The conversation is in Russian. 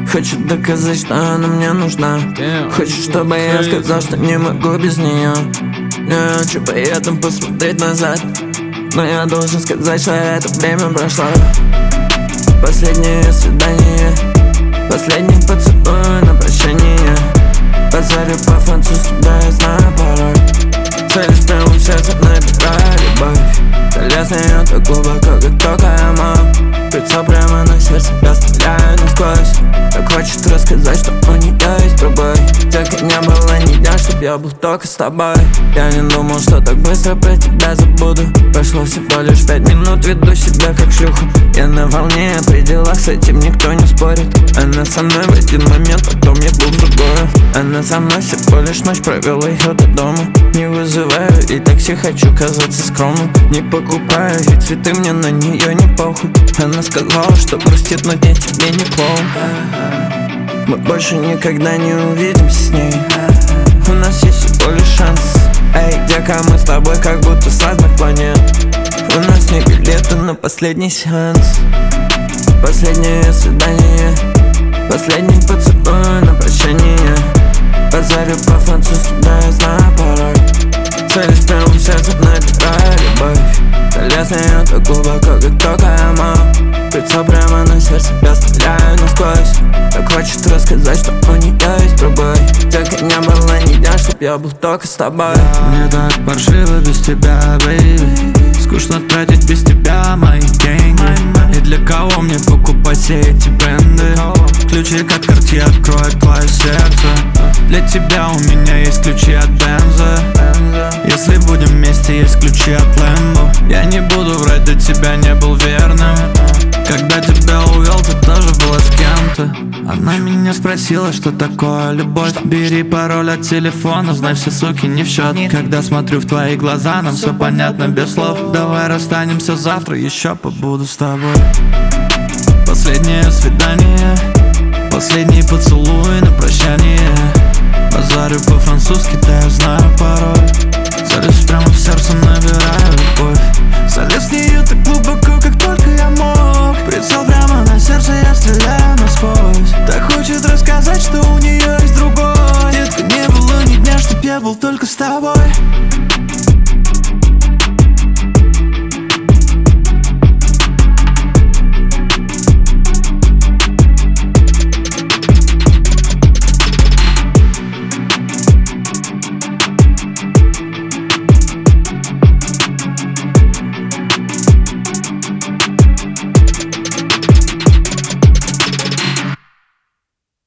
Хочет доказать, что она мне нужна. Хочет, чтобы я сказал, что не могу без нее. Не хочу поэтому посмотреть назад, но я должен сказать, что это время прошло. Последнее свидание, последний поцелуй на прощание. Базарю по-французски, да я знаю пароль. Целюсь прямо в сердце, набираю любовь. Залез в неё так глубоко, как только я мог. Прицел прямо на сердце, я стреляю насквозь. Так хочет рассказать, что у неё есть другой. Так и не было ни дня, чтоб я был только с тобой. Я не думал, что так быстро про тебя забуду. Прошло всего лишь 5 минут, веду себя как шлюху. Я на волне, о пределах, с этим никто не спорит. Она со мной в один момент, потом я был в другую. Она со мной всего лишь ночь, провел её до дома. Не вызываю и такси, хочу казаться скромным. Не покупаю и цветы, мне на неё не похуй. Она сказала, что простит, но я тебе не клоун. Мы больше никогда не увидимся с ней. У нас есть всего лишь шанс. Эй, дека, мы с тобой как будто с разных планет. У нас не билеты на последний сеанс. Последнее свидание, последний поцелуй на прощание. Базарю по-французски, да я знаю пароль. Целюсь прямо в сердце, набираю любовь. Залез в неё так глубоко, как только я мог. Прицел прямо на сердце, я стреляю насквозь. Так хочет рассказать, что у неё есть другой. Так и не было ни дня, чтоб я был только с тобой. Мне так паршиво без тебя, бэйби. Скучно тратить без тебя мои деньги. И для кого мне покупать все эти бренды? Ключи как Cartier откроют твое сердце. Для тебя у меня есть ключи от Бенза. Если будем вместе, есть ключи от Лэмбо. Я не буду врать, до тебя не был верным. Когда тебя увел, ты тоже была с кем-то. Она меня спросила, что такое любовь. Бери пароль от телефона, знай, все суки не в счет. Когда смотрю в твои глаза, нам все понятно без слов. Давай расстанемся завтра, еще побуду с тобой. Последнее свидание, последний поцелуй на прощание. Базарю по-французски, да я знаю пароль. Залез прямо в сердце, набираю любовь. Залез в неё так глубоко, как только я мог. Прицел прямо на сердце, я стреляю